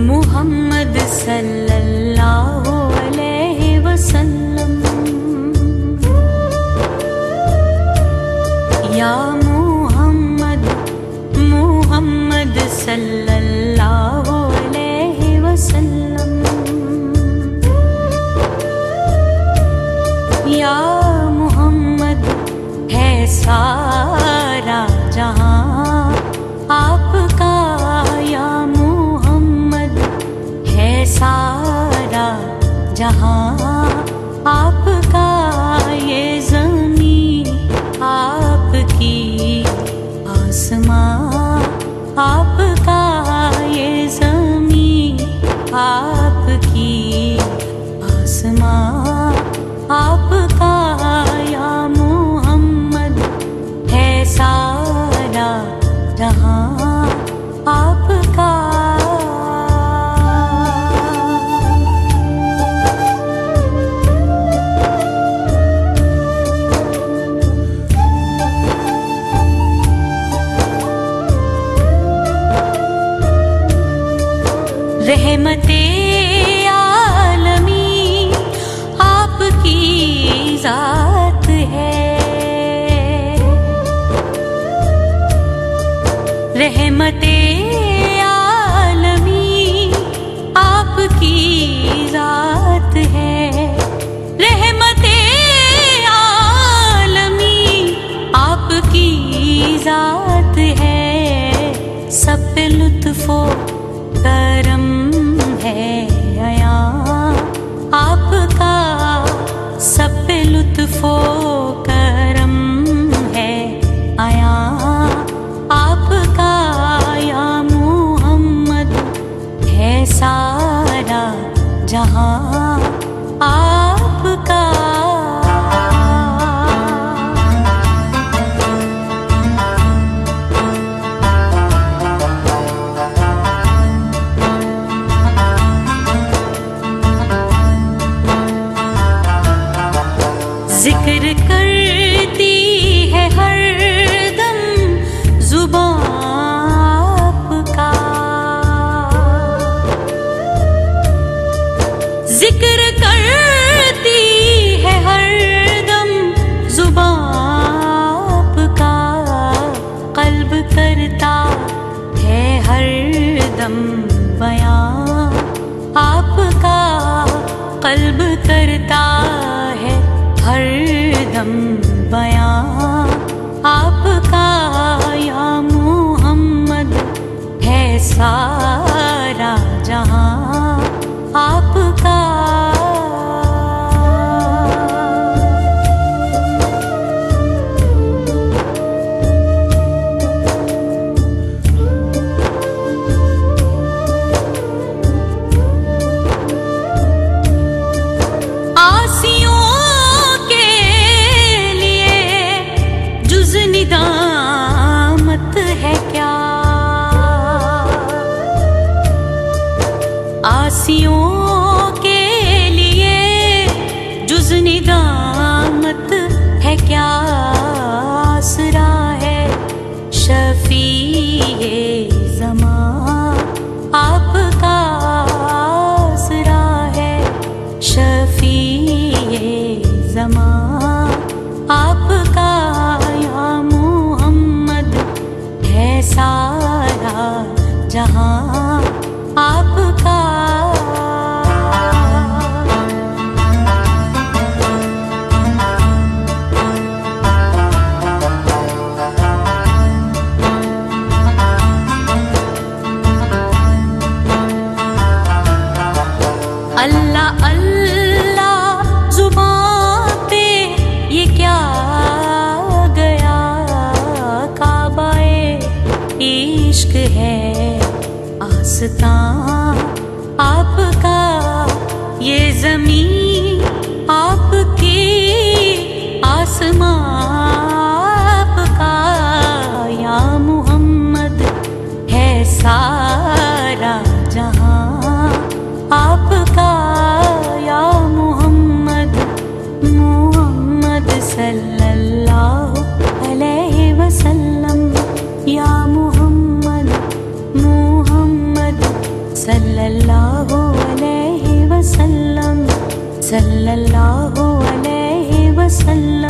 मुहम्मद सल्लल्लाहु अलैहि वसल्लम। या मुहम्मद मुहम्मद सल्लल्लाहु अलैहि वसल्लम। या मुहम्मद है सारा जहां आपका। या मुहम्मद है सारा जहां आपका। ये ज़मीं आपकी, आसमां आपका। ये ज़मीं आपकी, आसमां आपका। या मुहम्मद है सारा जहां आपका। रहमते आलमी आपकी ज़ात है। रहमते आलमी आपकी ज़ात है। रहमते आलमी आपकी ज़ात है। सब पे लुत्फ़ो करम है अया आपका। सब पे लुत्फ़ो करम है अया आपका। या मुहम्मद है सारा जहां आपका। जिक्र करती है हर दम जुबान आपका। जिक्र करती है हर दम जुबान आपका। क़ल्ब करता है हर दम बयां आपका। क़ल्ब करता है हर दम बयां आपका। या मुहम्मद है सारा जहां आपका। निदामत है क्या आसियों के लिए जुज़ निदामत है क्या। आसरा है शफ़ीए ज़मां आपका। आसरा है शफ़ीए ज़मां आपका। या मुहम्मद है सारा जहां आपका। अल्लाह अल्लाह ज़ुबान पे ये क्या गया। काबाए इश्क है आस्तां आपका। ये ज़मीं आपकी, आसमां आपका। या मुहम्मद है सारा जहां आपका। या मुहम्मद मुहम्मद सल्लल्लाहु अलैहि वसल्लम। या मुहम्मद मुहम्मद सल्लल्लाहु अलैहि वसल्लम, सल्लल्लाहु अलैहि वसल्लम।